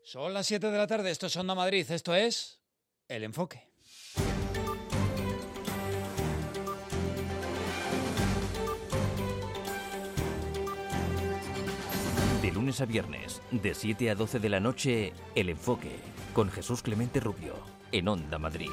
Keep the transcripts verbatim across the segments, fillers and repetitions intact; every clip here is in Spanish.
Son las siete de la tarde, esto es Onda Madrid, esto es El Enfoque. De lunes a viernes, de siete a doce de la noche, El Enfoque, con Jesús Clemente Rubio, en Onda Madrid.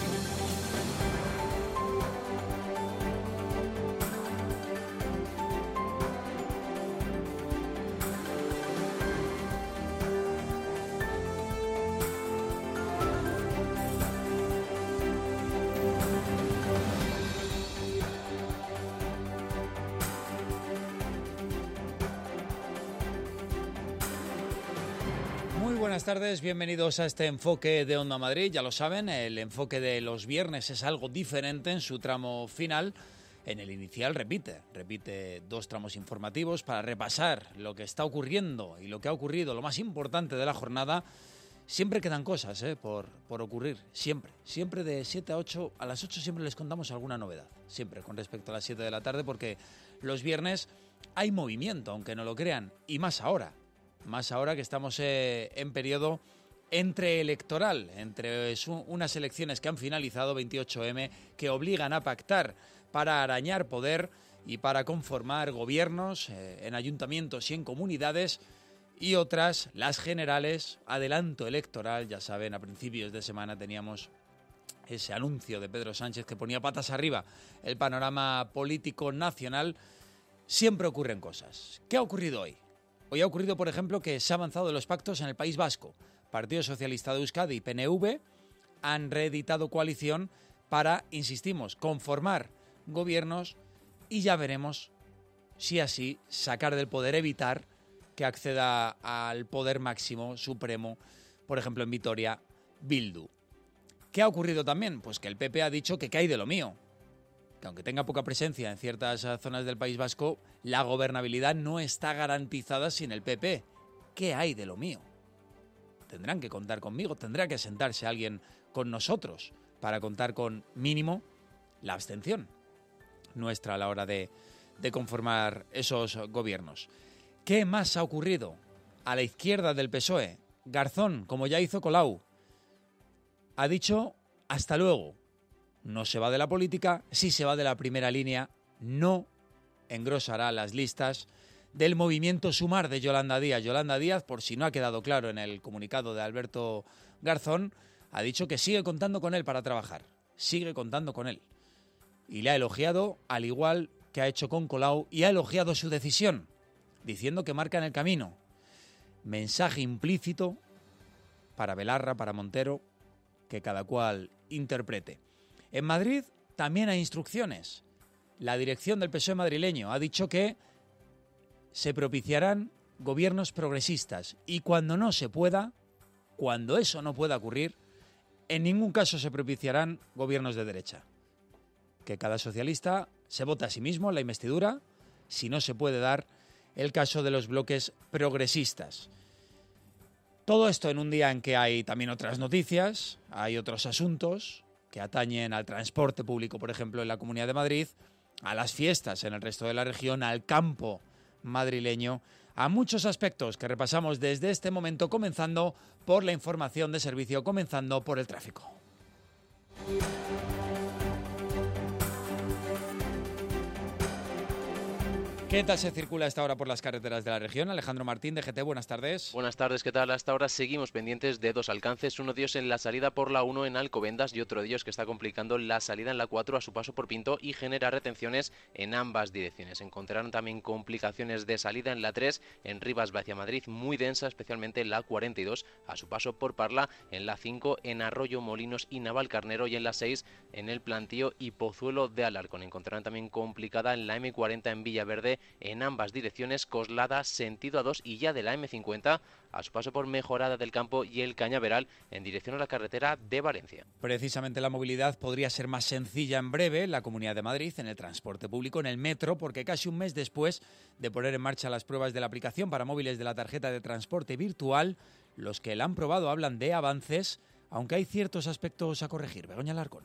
Buenas tardes, bienvenidos a este enfoque de Onda Madrid. Ya lo saben, el enfoque de los viernes es algo diferente en su tramo final. En el inicial repite, repite dos tramos informativos para repasar lo que está ocurriendo y lo que ha ocurrido, lo más importante de la jornada. Siempre quedan cosas ¿eh? por, por ocurrir, siempre, siempre de siete a ocho, a las ocho siempre les contamos alguna novedad, siempre con respecto a las siete de la tarde, porque los viernes hay movimiento, aunque no lo crean, y más ahora. Más ahora que estamos eh, en periodo entreelectoral, entre unas elecciones que han finalizado, veintiocho eme, que obligan a pactar para arañar poder y para conformar gobiernos eh, en ayuntamientos y en comunidades, y otras, las generales, adelanto electoral. Ya saben, a principios de semana teníamos ese anuncio de Pedro Sánchez que ponía patas arriba el panorama político nacional. Siempre ocurren cosas. ¿Qué ha ocurrido hoy? Hoy ha ocurrido, por ejemplo, que se ha avanzado en los pactos en el País Vasco. Partido Socialista de Euskadi y Pe ene ve han reeditado coalición para, insistimos, conformar gobiernos y ya veremos si así sacar del poder, evitar que acceda al poder máximo, supremo, por ejemplo en Vitoria, Bildu. ¿Qué ha ocurrido también? Pues que el pe pe ha dicho que qué hay de lo mío. Que aunque tenga poca presencia en ciertas zonas del País Vasco, la gobernabilidad no está garantizada sin el pe pe. ¿Qué hay de lo mío? Tendrán que contar conmigo, tendrá que sentarse alguien con nosotros para contar con mínimo la abstención nuestra a la hora de, de conformar esos gobiernos. ¿Qué más ha ocurrido? A la izquierda del pe ese o e, Garzón, como ya hizo Colau, ha dicho hasta luego. No se va de la política, sí se va de la primera línea, no engrosará las listas del movimiento Sumar de Yolanda Díaz. Yolanda Díaz, por si no ha quedado claro en el comunicado de Alberto Garzón, ha dicho que sigue contando con él para trabajar, sigue contando con él. Y le ha elogiado, al igual que ha hecho con Colau, y ha elogiado su decisión, diciendo que marcan el camino. Mensaje implícito para Belarra, para Montero, que cada cual interprete. En Madrid también hay instrucciones. La dirección del pe ese o e madrileño ha dicho que se propiciarán gobiernos progresistas y cuando no se pueda, cuando eso no pueda ocurrir, en ningún caso se propiciarán gobiernos de derecha. Que cada socialista se vote a sí mismo en la investidura si no se puede dar el caso de los bloques progresistas. Todo esto en un día en que hay también otras noticias, hay otros asuntos que atañen al transporte público, por ejemplo, en la Comunidad de Madrid, a las fiestas en el resto de la región, al campo madrileño, a muchos aspectos que repasamos desde este momento, comenzando por la información de servicio, comenzando por el tráfico. ¿Qué tal se circula a esta hora por las carreteras de la región? Alejandro Martín, de ge te, buenas tardes. Buenas tardes, ¿qué tal? Hasta ahora seguimos pendientes de dos alcances, uno de ellos en la salida por la uno en Alcobendas y otro de ellos que está complicando la salida en la cuatro a su paso por Pinto y genera retenciones en ambas direcciones. Encontrarán también complicaciones de salida en la tres en Rivas hacia Madrid, muy densa, especialmente en la cuarenta y dos a su paso por Parla, en la cinco en Arroyo Molinos y Navalcarnero y en la seis en el Plantío y Pozuelo de Alarcón. Encontrarán también complicada en la eme cuarenta en Villaverde, en ambas direcciones, Coslada sentido a dos y ya de la eme cincuenta a su paso por Mejorada del Campo y el Cañaveral en dirección a la carretera de Valencia. Precisamente la movilidad podría ser más sencilla en breve en la Comunidad de Madrid, en el transporte público, en el metro, porque casi un mes después de poner en marcha las pruebas de la aplicación para móviles de la tarjeta de transporte virtual, los que la han probado hablan de avances, aunque hay ciertos aspectos a corregir. Begoña Alarcón.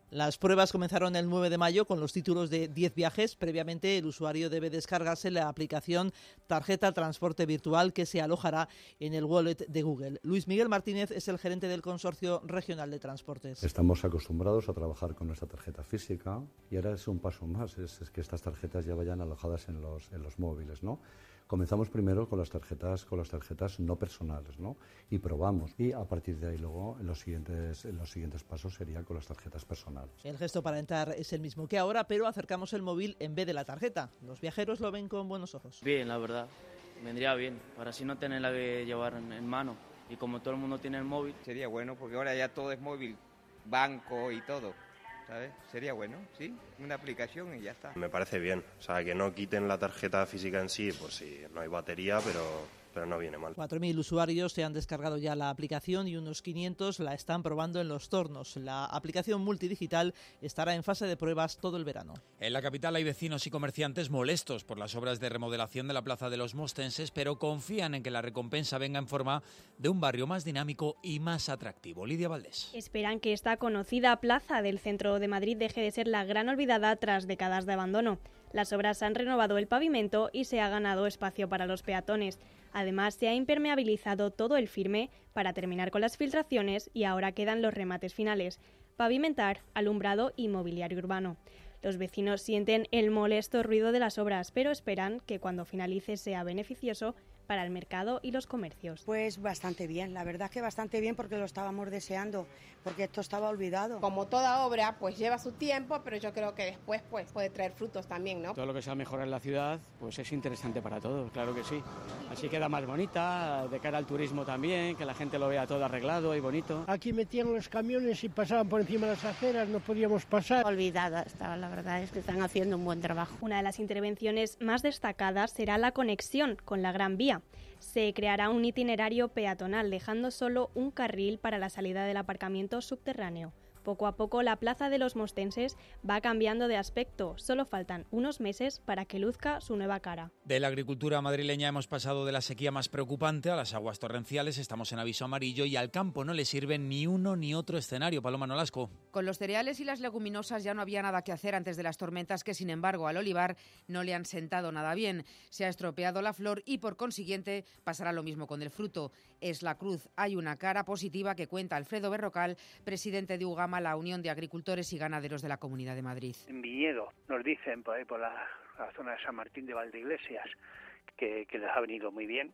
Las pruebas comenzaron el nueve de mayo con los títulos de diez viajes. Previamente, el usuario debe descargarse la aplicación Tarjeta Transporte Virtual que se alojará en el wallet de Google. Luis Miguel Martínez es el gerente del Consorcio Regional de Transportes. Estamos acostumbrados a trabajar con nuestra tarjeta física y ahora es un paso más, es, es que estas tarjetas ya vayan alojadas en los, en los móviles, ¿no? Comenzamos primero con las tarjetas con las tarjetas no personales, ¿no? Y probamos. Y a partir de ahí luego en los siguientes, en los siguientes pasos serían con las tarjetas personales. El gesto para entrar es el mismo que ahora, pero acercamos el móvil en vez de la tarjeta. Los viajeros lo ven con buenos ojos. Bien, la verdad. Vendría bien, para así no tenerla que llevar en, en mano. Y como todo el mundo tiene el móvil. Sería bueno, porque ahora ya todo es móvil, banco y todo. ¿Sabes? Sería bueno, sí, una aplicación y ya está. Me parece bien, o sea, que no quiten la tarjeta física en sí, pues sí, no hay batería, pero, pero no viene mal. cuatro mil usuarios se han descargado ya la aplicación y unos quinientos la están probando en los tornos. La aplicación multidigital estará en fase de pruebas todo el verano. En la capital hay vecinos y comerciantes molestos por las obras de remodelación de la Plaza de los Mostenses, pero confían en que la recompensa venga en forma de un barrio más dinámico y más atractivo. Lidia Valdés. Esperan que esta conocida plaza del centro de Madrid deje de ser la gran olvidada tras décadas de abandono. Las obras han renovado el pavimento y se ha ganado espacio para los peatones. Además, se ha impermeabilizado todo el firme para terminar con las filtraciones y ahora quedan los remates finales: pavimentar, alumbrado y mobiliario urbano. Los vecinos sienten el molesto ruido de las obras, pero esperan que cuando finalice sea beneficioso para el mercado y los comercios. Pues bastante bien, la verdad es que bastante bien, porque lo estábamos deseando, porque esto estaba olvidado. Como toda obra, pues lleva su tiempo, pero yo creo que después pues puede traer frutos también, ¿no? Todo lo que sea mejorar la ciudad, pues es interesante para todos, claro que sí. Así queda más bonita, de cara al turismo también, que la gente lo vea todo arreglado y bonito. Aquí metían los camiones y pasaban por encima de las aceras, no podíamos pasar. Olvidada estaba, la verdad es que están haciendo un buen trabajo. Una de las intervenciones más destacadas será la conexión con la Gran Vía. Se creará un itinerario peatonal, dejando solo un carril para la salida del aparcamiento subterráneo. Poco a poco la Plaza de los Mostenses va cambiando de aspecto. Solo faltan unos meses para que luzca su nueva cara. De la agricultura madrileña hemos pasado de la sequía más preocupante a las aguas torrenciales. Estamos en aviso amarillo y al campo no le sirve ni uno ni otro escenario. Paloma Nolasco. Con los cereales y las leguminosas ya no había nada que hacer antes de las tormentas que, sin embargo, al olivar no le han sentado nada bien. Se ha estropeado la flor y, por consiguiente, pasará lo mismo con el fruto. Es la cruz. Hay una cara positiva que cuenta Alfredo Berrocal, presidente de UGAMA, la Unión de Agricultores y Ganaderos de la Comunidad de Madrid. En viñedo, nos dicen por ahí por la, la zona de San Martín de Valdeiglesias, que, que les ha venido muy bien.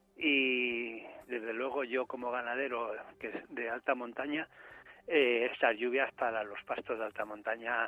Y desde luego yo, como ganadero que es de alta montaña, eh, estas lluvias para los pastos de alta montaña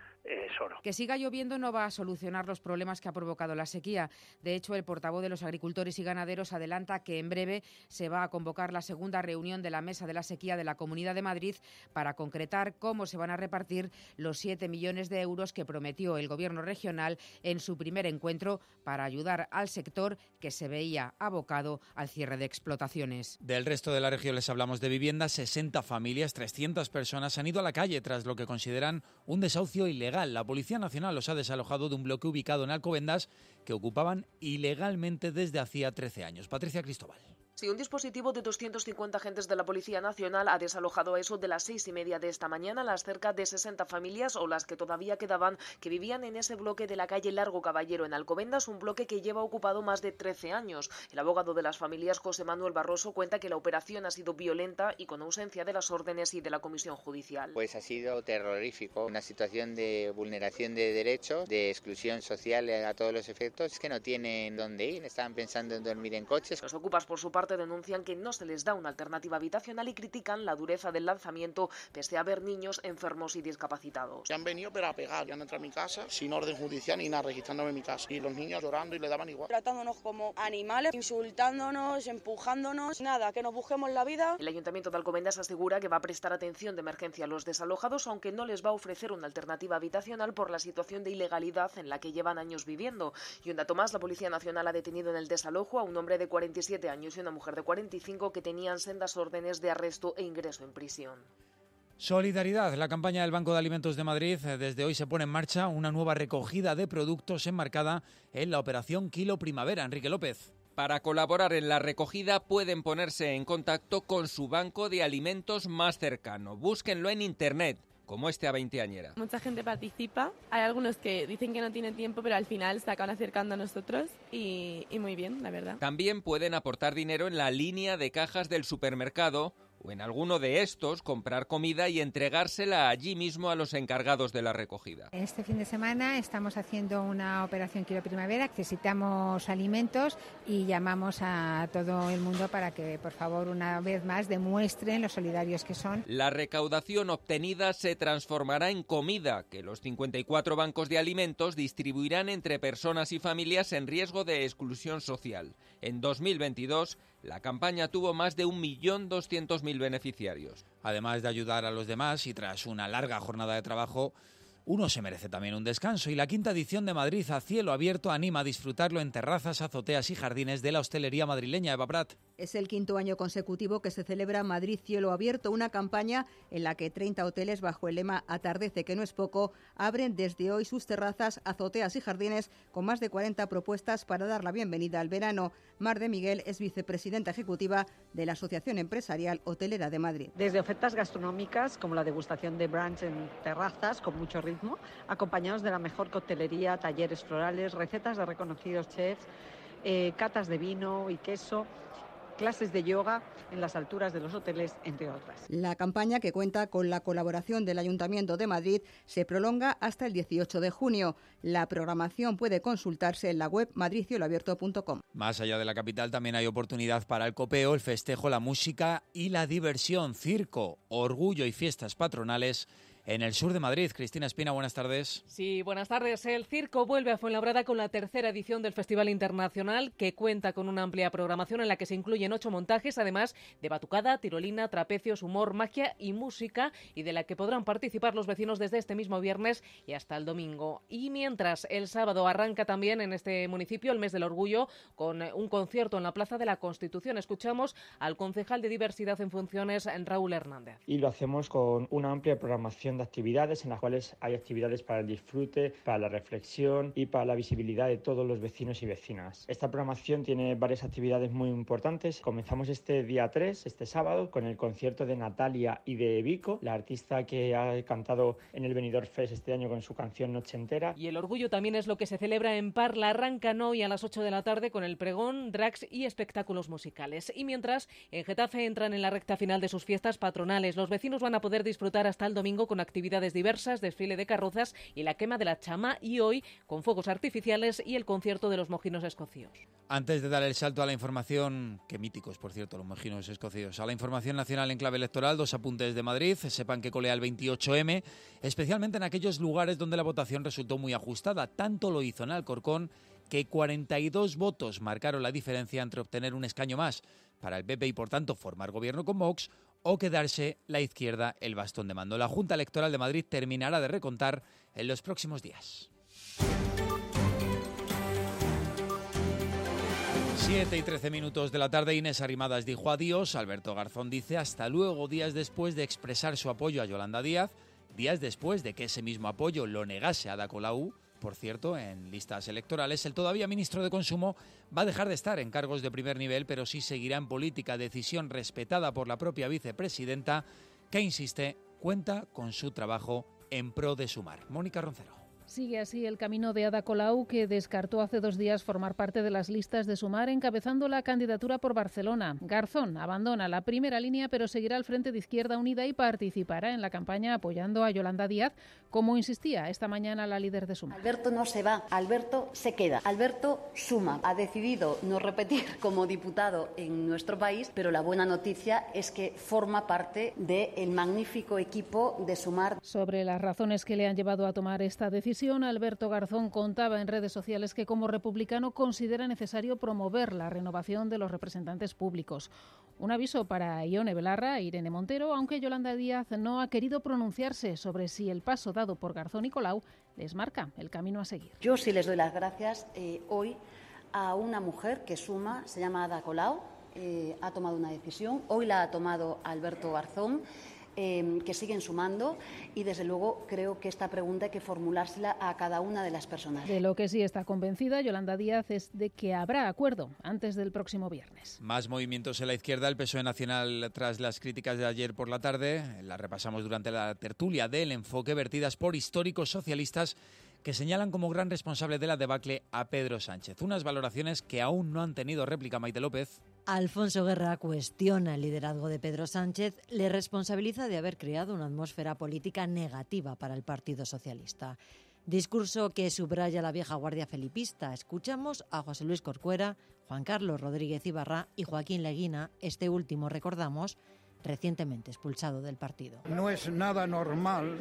es oro. Que siga lloviendo no va a solucionar los problemas que ha provocado la sequía. De hecho, el portavoz de los agricultores y ganaderos adelanta que en breve se va a convocar la segunda reunión de la Mesa de la Sequía de la Comunidad de Madrid para concretar cómo se van a repartir los siete millones de euros que prometió el Gobierno regional en su primer encuentro para ayudar al sector que se veía abocado al cierre de explotaciones. Del resto de la región les hablamos de vivienda. sesenta familias, trescientas personas han ido a la calle tras lo que consideran un desahucio ilegal. La Policía Nacional los ha desalojado de un bloque ubicado en Alcobendas que ocupaban ilegalmente desde hacía trece años. Patricia Cristóbal. Sí, un dispositivo de doscientos cincuenta agentes de la Policía Nacional ha desalojado a eso de las seis y media de esta mañana las cerca de sesenta familias o las que todavía quedaban que vivían en ese bloque de la calle Largo Caballero en Alcobendas, un bloque que lleva ocupado más de trece años. El abogado de las familias, José Manuel Barroso, cuenta que la operación ha sido violenta y con ausencia de las órdenes y de la comisión judicial. Pues ha sido terrorífico, una situación de vulneración de derechos, de exclusión social a todos los efectos, que no tienen dónde ir, estaban pensando en dormir en coches. Los ocupas, por su parte, denuncian que no se les da una alternativa habitacional y critican la dureza del lanzamiento pese a haber niños enfermos y discapacitados. Se han venido pero a pegar, ya han entrado a mi casa sin orden judicial ni nada, registrándome en mi casa. Y los niños llorando y le daban igual. Tratándonos como animales, insultándonos, empujándonos, nada, que nos busquemos la vida. El Ayuntamiento de Alcobendas asegura que va a prestar atención de emergencia a los desalojados, aunque no les va a ofrecer una alternativa habitacional por la situación de ilegalidad en la que llevan años viviendo. Y un dato más, la Policía Nacional ha detenido en el desalojo a un hombre de cuarenta y siete años y una mujer de cuarenta y cinco que tenían sendas órdenes de arresto e ingreso en prisión. Solidaridad. La campaña del Banco de Alimentos de Madrid desde hoy se pone en marcha una nueva recogida de productos enmarcada en la operación Kilo Primavera. Enrique López. Para colaborar en la recogida pueden ponerse en contacto con su banco de alimentos más cercano. Búsquenlo en internet. como esta veinteañera. Mucha gente participa, hay algunos que dicen que no tienen tiempo, pero al final se acaban acercando a nosotros y, y muy bien, la verdad. También pueden aportar dinero en la línea de cajas del supermercado o en alguno de estos comprar comida y entregársela allí mismo a los encargados de la recogida. Este fin de semana estamos haciendo una operación Kilo Primavera, necesitamos alimentos y llamamos a todo el mundo para que, por favor, una vez más demuestren lo solidarios que son. La recaudación obtenida se transformará en comida que los cincuenta y cuatro bancos de alimentos distribuirán entre personas y familias en riesgo de exclusión social. En dos mil veintidós, la campaña tuvo más de un millón doscientos mil beneficiarios. Además de ayudar a los demás y tras una larga jornada de trabajo, uno se merece también un descanso y la quinta edición de Madrid a cielo abierto anima a disfrutarlo en terrazas, azoteas y jardines de la hostelería madrileña. Eva Prat. Es el quinto año consecutivo que se celebra Madrid Cielo Abierto, una campaña en la que treinta hoteles bajo el lema Atardece, que no es poco, abren desde hoy sus terrazas, azoteas y jardines con más de cuarenta propuestas para dar la bienvenida al verano. Mar de Miguel es vicepresidenta ejecutiva de la Asociación Empresarial Hotelera de Madrid. Desde ofertas gastronómicas como la degustación de brunch en terrazas con mucho ritmo, acompañados de la mejor coctelería, talleres florales, recetas de reconocidos chefs, eh, catas de vino y queso, clases de yoga en las alturas de los hoteles, entre otras. La campaña, que cuenta con la colaboración del Ayuntamiento de Madrid, se prolonga hasta el dieciocho de junio. La programación puede consultarse en la web madrid cielo abierto punto com. Más allá de la capital también hay oportunidad para el copeo, el festejo, la música y la diversión, circo, orgullo y fiestas patronales en el sur de Madrid. Cristina Espina, buenas tardes. Sí, buenas tardes. El circo vuelve a Fuenlabrada con la tercera edición del Festival Internacional, que cuenta con una amplia programación en la que se incluyen ocho montajes, además de batucada, tirolina, trapecios, humor, magia y música, y de la que podrán participar los vecinos desde este mismo viernes y hasta el domingo. Y mientras, el sábado arranca también en este municipio el Mes del Orgullo con un concierto en la Plaza de la Constitución. Escuchamos al concejal de Diversidad en Funciones, Raúl Hernández. Y lo hacemos con una amplia programación de actividades en las cuales hay actividades para el disfrute, para la reflexión y para la visibilidad de todos los vecinos y vecinas. Esta programación tiene varias actividades muy importantes. Comenzamos este día tres, este sábado, con el concierto de Natalia y de Vico, la artista que ha cantado en el Benidorm Fest este año con su canción Noche Entera. Y el orgullo también es lo que se celebra en Parla. Arrancan hoy a las ocho de la tarde con el pregón, drags y espectáculos musicales. Y mientras, en Getafe entran en la recta final de sus fiestas patronales. Los vecinos van a poder disfrutar hasta el domingo con actividades diversas, desfile de carrozas y la quema de la chama, y hoy con fuegos artificiales y el concierto de los mojinos escocíos. Antes de dar el salto a la información, qué míticos por cierto los mojinos escocíos, a la información nacional en clave electoral, dos apuntes de Madrid. Sepan que colea el veintiocho eme, especialmente en aquellos lugares donde la votación resultó muy ajustada. Tanto lo hizo en Alcorcón que cuarenta y dos votos marcaron la diferencia entre obtener un escaño más para el P P y por tanto formar gobierno con Vox o quedarse la izquierda el bastón de mando. La Junta Electoral de Madrid terminará de recontar en los próximos días. siete y trece minutos de la tarde, Inés Arrimadas dijo adiós, Alberto Garzón dice hasta luego, días después de expresar su apoyo a Yolanda Díaz, días después de que ese mismo apoyo lo negase Ada Colau. Por cierto, en listas electorales, el todavía ministro de Consumo va a dejar de estar en cargos de primer nivel, pero sí seguirá en política, decisión respetada por la propia vicepresidenta, que insiste, cuenta con su trabajo en pro de Sumar. Mónica Roncero. Sigue así el camino de Ada Colau, que descartó hace dos días formar parte de las listas de Sumar, encabezando la candidatura por Barcelona. Garzón abandona la primera línea, pero seguirá al frente de Izquierda Unida y participará en la campaña apoyando a Yolanda Díaz, como insistía esta mañana la líder de Sumar. Alberto no se va, Alberto se queda. Alberto suma. Ha decidido no repetir como diputado en nuestro país, pero la buena noticia es que forma parte del magnífico equipo de Sumar. Sobre las razones que le han llevado a tomar esta decisión, Alberto Garzón contaba en redes sociales que como republicano considera necesario promover la renovación de los representantes públicos. Un aviso para Ione Belarra e Irene Montero, aunque Yolanda Díaz no ha querido pronunciarse sobre si el paso dado por Garzón y Colau les marca el camino a seguir. Yo sí les doy las gracias eh, hoy a una mujer que suma, se llama Ada Colau, eh, ha tomado una decisión, hoy la ha tomado Alberto Garzón. eh, que siguen sumando y desde luego creo que esta pregunta hay que formulársela a cada una de las personas. De lo que sí está convencida Yolanda Díaz es de que habrá acuerdo antes del próximo viernes. Más movimientos en la izquierda. El P S O E Nacional, tras las críticas de ayer por la tarde, las repasamos durante la tertulia del Enfoque, vertidas por históricos socialistas que señalan como gran responsable de la debacle a Pedro Sánchez. Unas valoraciones que aún no han tenido réplica. Maite López. Alfonso Guerra cuestiona el liderazgo de Pedro Sánchez, le responsabiliza de haber creado una atmósfera política negativa para el Partido Socialista. Discurso que subraya la vieja guardia felipista. Escuchamos a José Luis Corcuera, Juan Carlos Rodríguez Ibarra y Joaquín Leguina, este último, recordamos, recientemente expulsado del partido. No es nada normal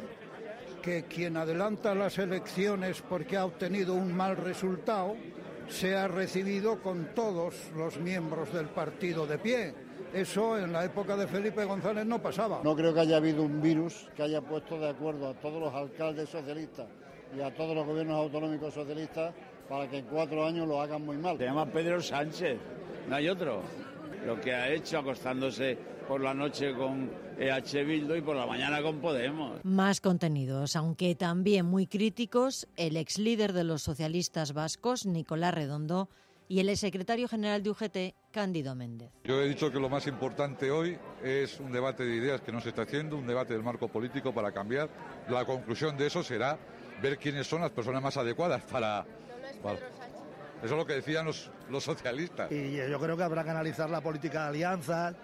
que quien adelanta las elecciones porque ha obtenido un mal resultado sea recibido con todos los miembros del partido de pie. Eso en la época de Felipe González no pasaba. No creo que haya habido un virus que haya puesto de acuerdo a todos los alcaldes socialistas y a todos los gobiernos autonómicos socialistas para que en cuatro años lo hagan muy mal. Se llama Pedro Sánchez, no hay otro. Lo que ha hecho acostándose por la noche con E H Bildu y por la mañana con Podemos. Más contenidos, aunque también muy críticos, el ex líder de los socialistas vascos, Nicolás Redondo, y el exsecretario general de U G T, Cándido Méndez. Yo he dicho que lo más importante hoy es un debate de ideas que no se está haciendo, un debate del marco político para cambiar. La conclusión de eso será ver quiénes son las personas más adecuadas para... para eso es lo que decían los, los socialistas. Y yo creo que habrá que analizar la política de alianzas,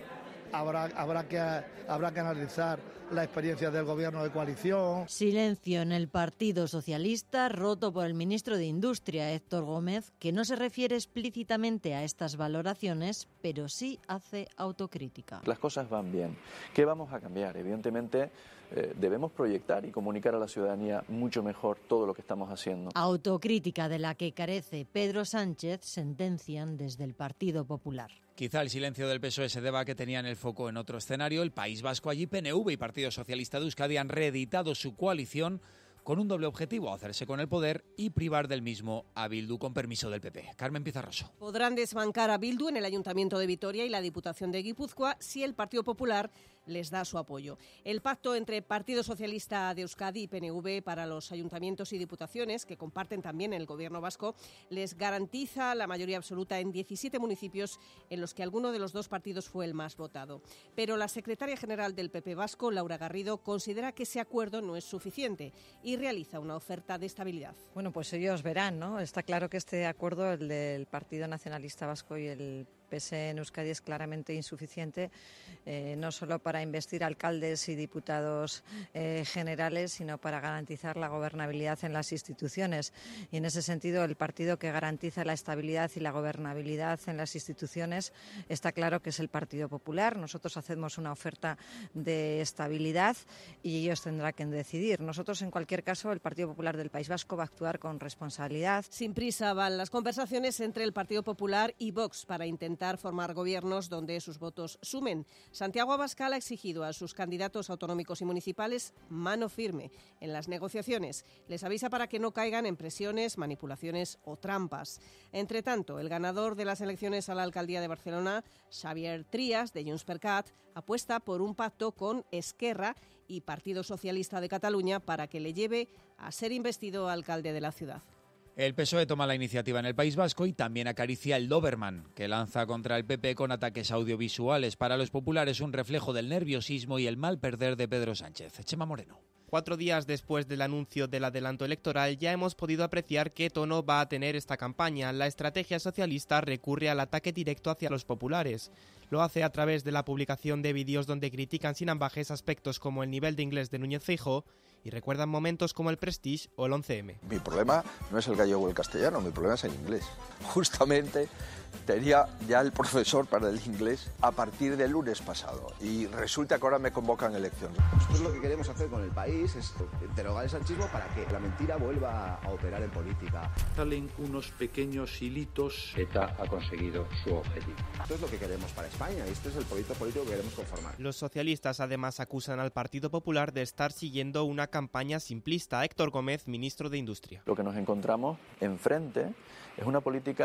habrá, habrá, que, habrá que analizar la experiencia del gobierno de coalición. Silencio en el Partido Socialista, roto por el ministro de Industria, Héctor Gómez, que no se refiere explícitamente a estas valoraciones, pero sí hace autocrítica. Las cosas van bien. ¿Qué vamos a cambiar? Evidentemente, eh, debemos proyectar y comunicar a la ciudadanía mucho mejor todo lo que estamos haciendo. Autocrítica de la que carece Pedro Sánchez, sentencian desde el Partido Popular. Quizá el silencio del P S O E se deba a que tenían el foco en otro escenario. El País Vasco, allí P N V y Partido Socialista de Euskadi han reeditado su coalición con un doble objetivo: hacerse con el poder y privar del mismo a Bildu, con permiso del P P. Carmen Pizarroso. Podrán desbancar a Bildu en el Ayuntamiento de Vitoria y la Diputación de Guipúzcoa si el Partido Popular les da su apoyo. El pacto entre Partido Socialista de Euskadi y P N V para los ayuntamientos y diputaciones, que comparten también el Gobierno vasco, les garantiza la mayoría absoluta en diecisiete municipios en los que alguno de los dos partidos fue el más votado. Pero la secretaria general del P P vasco, Laura Garrido, considera que ese acuerdo no es suficiente y realiza una oferta de estabilidad. Bueno, pues ellos verán, ¿no? Está claro que este acuerdo, el del Partido Nacionalista Vasco y el P S E en Euskadi, es claramente insuficiente, eh, no solo para investir alcaldes y diputados eh, generales, sino para garantizar la gobernabilidad en las instituciones. Y en ese sentido, el partido que garantiza la estabilidad y la gobernabilidad en las instituciones está claro que es el Partido Popular. Nosotros hacemos una oferta de estabilidad y ellos tendrán que decidir. Nosotros, en cualquier caso, el Partido Popular del País Vasco va a actuar con responsabilidad. Sin prisa van las conversaciones entre el Partido Popular y Vox para intentar formar gobiernos donde sus votos sumen. Santiago Abascal ha exigido a sus candidatos autonómicos y municipales mano firme en las negociaciones. Les avisa para que no caigan en presiones, manipulaciones o trampas. Entre tanto, el ganador de las elecciones a la alcaldía de Barcelona, Xavier Trias, de Junts per Cat, apuesta por un pacto con Esquerra y Partido Socialista de Cataluña para que le lleve a ser investido alcalde de la ciudad. El P S O E toma la iniciativa en el País Vasco y también acaricia el Doberman, que lanza contra el P P con ataques audiovisuales. Para los populares, un reflejo del nerviosismo y el mal perder de Pedro Sánchez. Chema Moreno. Cuatro días después del anuncio del adelanto electoral, ya hemos podido apreciar qué tono va a tener esta campaña. La estrategia socialista recurre al ataque directo hacia los populares. Lo hace a través de la publicación de vídeos donde critican sin ambajes aspectos como el nivel de inglés de Núñez Feijóo y recuerdan momentos como el Prestige o el once eme. Mi problema no es el gallego o el castellano, mi problema es el inglés. Justamente tenía ya el profesor para el inglés a partir del lunes pasado y resulta que ahora me convocan elecciones. Nosotros lo que queremos hacer con el país es derogar el sanchismo para que la mentira vuelva a operar en política. Salen unos pequeños hilitos. ETA ha conseguido su objetivo. Esto es lo que queremos para España y este es el proyecto político que queremos conformar. Los socialistas además acusan al Partido Popular de estar siguiendo una campaña simplista. Héctor Gómez, ministro de Industria. Lo que nos encontramos enfrente es una política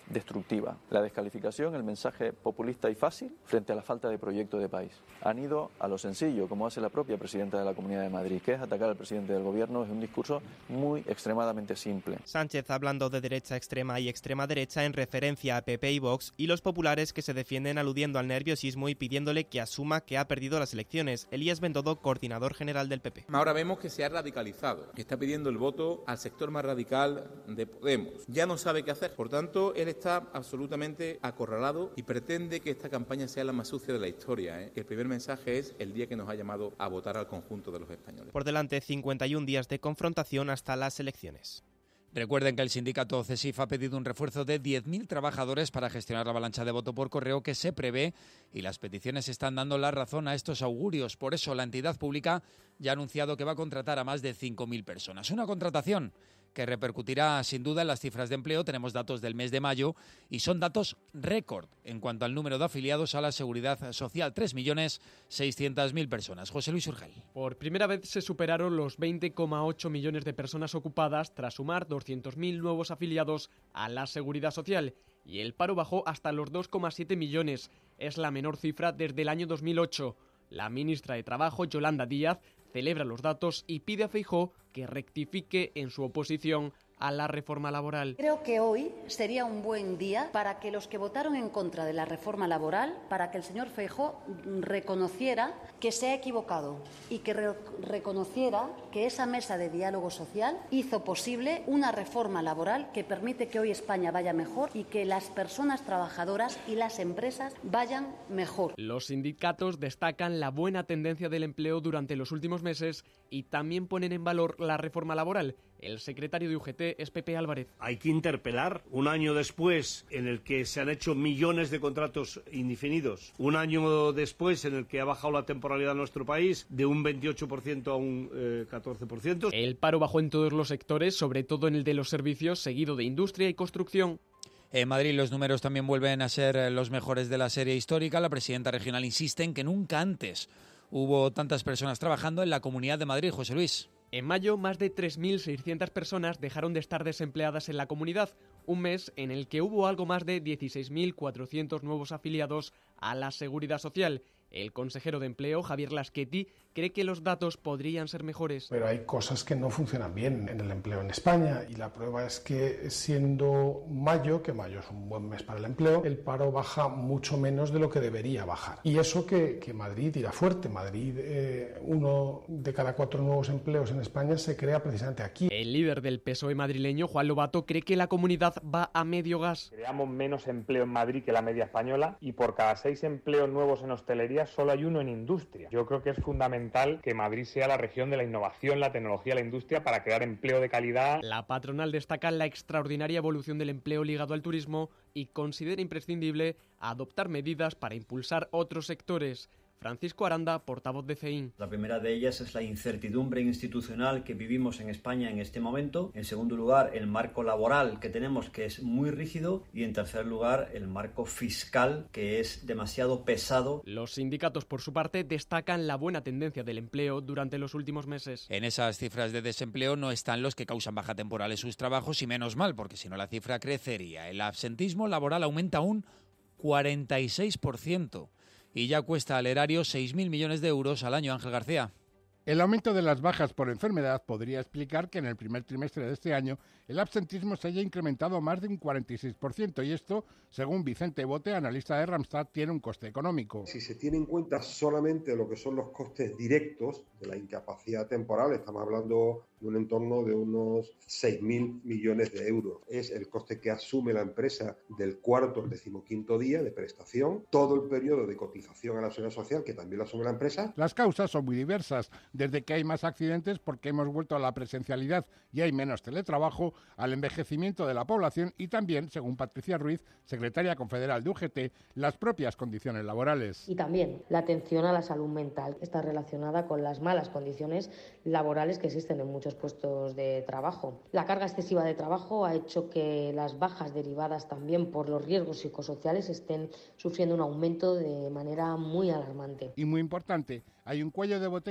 destructiva. La descalificación, el mensaje populista y fácil frente a la falta de proyecto de país. Han ido a lo sencillo, como hace la propia presidenta de la Comunidad de Madrid, que es atacar al presidente del gobierno. Es un discurso muy extremadamente simple. Sánchez hablando de derecha extrema y extrema derecha en referencia a P P y Vox, y los populares que se defienden aludiendo al nerviosismo y pidiéndole que asuma que ha perdido las elecciones. Elías Bendodo, coordinador general del P P. Ahora vemos que se ha radicalizado, que está pidiendo el voto al sector más radical de Podemos. Ya no sabe qué hacer. Por tanto, él está absolutamente acorralado y pretende que esta campaña sea la más sucia de la historia, ¿eh? Que el primer mensaje es el día que nos ha llamado a votar al conjunto de los españoles. Por delante, cincuenta y un días de confrontación hasta las elecciones. Recuerden que el sindicato CESIF ha pedido un refuerzo de diez mil trabajadores para gestionar la avalancha de voto por correo que se prevé, y las peticiones están dando la razón a estos augurios. Por eso la entidad pública ya ha anunciado que va a contratar a más de cinco mil personas. Una contratación que repercutirá sin duda en las cifras de empleo. Tenemos datos del mes de mayo y son datos récord en cuanto al número de afiliados a la Seguridad Social, tres millones seiscientas mil personas. José Luis Urgel. Por primera vez se superaron los veinte coma ocho millones de personas ocupadas tras sumar doscientos mil nuevos afiliados a la Seguridad Social, y el paro bajó hasta los dos coma siete millones. Es la menor cifra desde el año dos mil ocho. La ministra de Trabajo, Yolanda Díaz, celebra los datos y pide a Feijóo que rectifique en su oposición a la reforma laboral. Creo que hoy sería un buen día para que los que votaron en contra de la reforma laboral, para que el señor Feijóo reconociera que se ha equivocado y que re- reconociera que esa mesa de diálogo social hizo posible una reforma laboral que permite que hoy España vaya mejor y que las personas trabajadoras y las empresas vayan mejor. Los sindicatos destacan la buena tendencia del empleo durante los últimos meses y también ponen en valor la reforma laboral. El secretario de U G T es Pepe Álvarez. Hay que interpelar un año después en el que se han hecho millones de contratos indefinidos, un año después en el que ha bajado la temporalidad en nuestro país de un veintiocho por ciento a un eh, catorce por ciento. El paro bajó en todos los sectores, sobre todo en el de los servicios, seguido de industria y construcción. En Madrid los números también vuelven a ser los mejores de la serie histórica. La presidenta regional insiste en que nunca antes hubo tantas personas trabajando en la Comunidad de Madrid. José Luis. En mayo, más de tres mil seiscientas personas dejaron de estar desempleadas en la comunidad, un mes en el que hubo algo más de dieciséis mil cuatrocientos nuevos afiliados a la Seguridad Social. El consejero de Empleo, Javier Laschetti, cree que los datos podrían ser mejores. Pero hay cosas que no funcionan bien en el empleo en España, y la prueba es que siendo mayo, que mayo es un buen mes para el empleo, el paro baja mucho menos de lo que debería bajar. Y eso que, que Madrid tira fuerte. Madrid, eh, uno de cada cuatro nuevos empleos en España se crea precisamente aquí. El líder del P S O E madrileño, Juan Lobato, cree que la comunidad va a medio gas. Creamos menos empleo en Madrid que la media española, y por cada seis empleos nuevos en hostelería solo hay uno en industria. Yo creo que es fundamental que Madrid sea la región de la innovación, la tecnología, la industria, para crear empleo de calidad. La patronal destaca la extraordinaria evolución del empleo ligado al turismo y considera imprescindible adoptar medidas para impulsar otros sectores. Francisco Aranda, portavoz de C E I N. La primera de ellas es la incertidumbre institucional que vivimos en España en este momento. En segundo lugar, el marco laboral que tenemos, que es muy rígido. Y en tercer lugar, el marco fiscal, que es demasiado pesado. Los sindicatos, por su parte, destacan la buena tendencia del empleo durante los últimos meses. En esas cifras de desempleo no están los que causan baja temporal en sus trabajos, y menos mal, porque si no la cifra crecería. El absentismo laboral aumenta un cuarenta y seis por ciento. Y ya cuesta al erario seis mil millones de euros al año. Ángel García. El aumento de las bajas por enfermedad podría explicar que en el primer trimestre de este año el absentismo se haya incrementado más de un cuarenta y seis por ciento, y esto, según Vicente Bote, analista de Randstad, tiene un coste económico. Si se tiene en cuenta solamente lo que son los costes directos de la incapacidad temporal, estamos hablando de un entorno de unos seis mil millones de euros. Es el coste que asume la empresa del cuarto al decimoquinto día de prestación, todo el periodo de cotización a la seguridad social, que también lo asume la empresa. Las causas son muy diversas, desde que hay más accidentes porque hemos vuelto a la presencialidad y hay menos teletrabajo, al envejecimiento de la población y también, según Patricia Ruiz, secretaria confederal de U G T, las propias condiciones laborales. Y también la atención a la salud mental está relacionada con las malas condiciones laborales que existen en muchos puestos de trabajo. La carga excesiva de trabajo ha hecho que las bajas derivadas también por los riesgos psicosociales estén sufriendo un aumento de manera muy alarmante. Y muy importante, hay un cuello de botella en la seguridad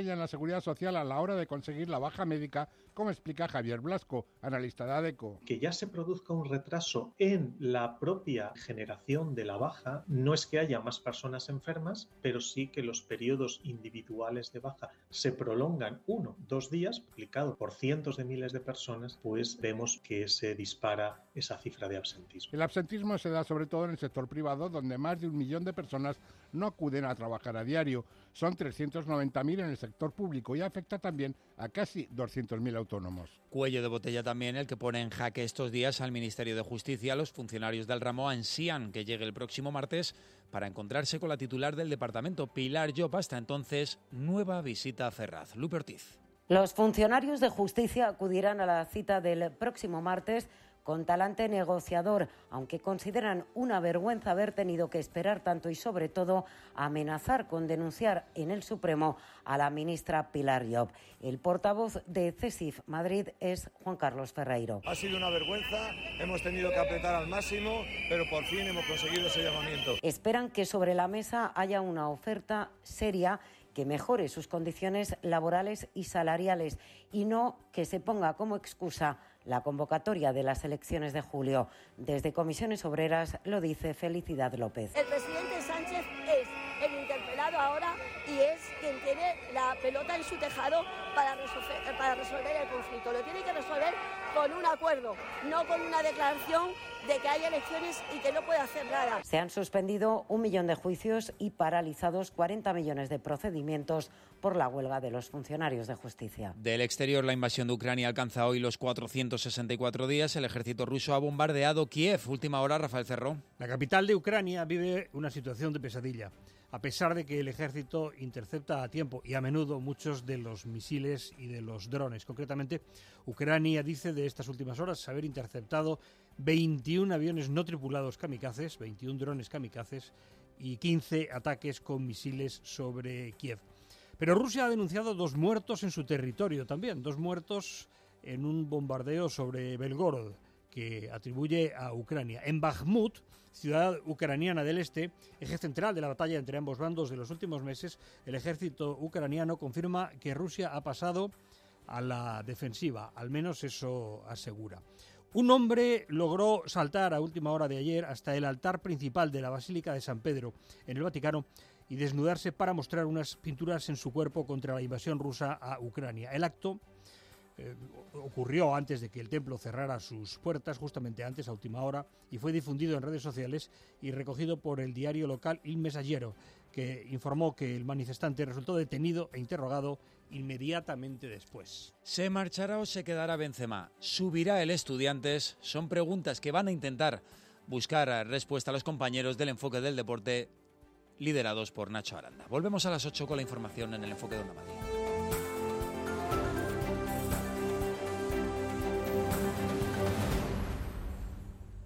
Seguridad Social a la hora de conseguir la baja médica, como explica Javier Blasco, analista de ADECO. Que ya se produzca un retraso en la propia generación de la baja no es que haya más personas enfermas, pero sí que los periodos individuales de baja se prolongan uno, dos días, multiplicado por cientos de miles de personas, pues vemos que se dispara esa cifra de absentismo. El absentismo se da sobre todo en el sector privado, donde más de un millón de personas no acuden a trabajar a diario. Son trescientos noventa mil en el sector público y afecta también a casi doscientos mil autónomos. Cuello de botella también el que pone en jaque estos días al Ministerio de Justicia. Los funcionarios del ramo ansían que llegue el próximo martes para encontrarse con la titular del departamento, Pilar Llop. Hasta entonces, nueva visita a Ferraz. Lupe Ortiz. Los funcionarios de justicia acudirán a la cita del próximo martes con talante negociador, aunque consideran una vergüenza haber tenido que esperar tanto y, sobre todo, amenazar con denunciar en el Supremo a la ministra Pilar Llop. El portavoz de CESIF Madrid es Juan Carlos Ferreiro. Ha sido una vergüenza, hemos tenido que apretar al máximo, pero por fin hemos conseguido ese llamamiento. Esperan que sobre la mesa haya una oferta seria que mejore sus condiciones laborales y salariales y no que se ponga como excusa la convocatoria de las elecciones de julio. Desde Comisiones Obreras lo dice Felicidad López. El presidente Sánchez es el interpelado ahora y es quien tiene la pelota en su tejado para resolver, para resolver el conflicto. Lo tiene que resolver con un acuerdo, no con una declaración de que hay elecciones y que no puede hacer nada. Se han suspendido un millón de juicios y paralizados cuarenta millones de procedimientos por la huelga de los funcionarios de justicia. Del exterior, la invasión de Ucrania alcanza hoy los cuatrocientos sesenta y cuatro días. El ejército ruso ha bombardeado Kiev. Última hora, Rafael Cerró. La capital de Ucrania vive una situación de pesadilla, a pesar de que el ejército intercepta a tiempo y a menudo muchos de los misiles y de los drones. Concretamente, Ucrania dice de estas últimas horas haber interceptado veintiún aviones no tripulados kamikazes, veintiún drones kamikazes y quince ataques con misiles sobre Kiev. Pero Rusia ha denunciado dos muertos en su territorio también, dos muertos en un bombardeo sobre Belgorod, que atribuye a Ucrania. En Bakhmut, ciudad ucraniana del este, eje central de la batalla entre ambos bandos de los últimos meses, el ejército ucraniano confirma que Rusia ha pasado a la defensiva, al menos eso asegura. Un hombre logró saltar a última hora de ayer hasta el altar principal de la Basílica de San Pedro, en el Vaticano, y desnudarse para mostrar unas pinturas en su cuerpo contra la invasión rusa a Ucrania. El acto eh, ocurrió antes de que el templo cerrara sus puertas, justamente antes, a última hora, y fue difundido en redes sociales y recogido por el diario local Il Messaggero, que informó que el manifestante resultó detenido e interrogado inmediatamente después. ¿Se marchará o se quedará Benzema? ¿Subirá el Estudiantes? Son preguntas que van a intentar buscar respuesta a los compañeros del Enfoque del Deporte, liderados por Nacho Aranda. Volvemos a las ocho con la información en el Enfoque de Onda Madrid.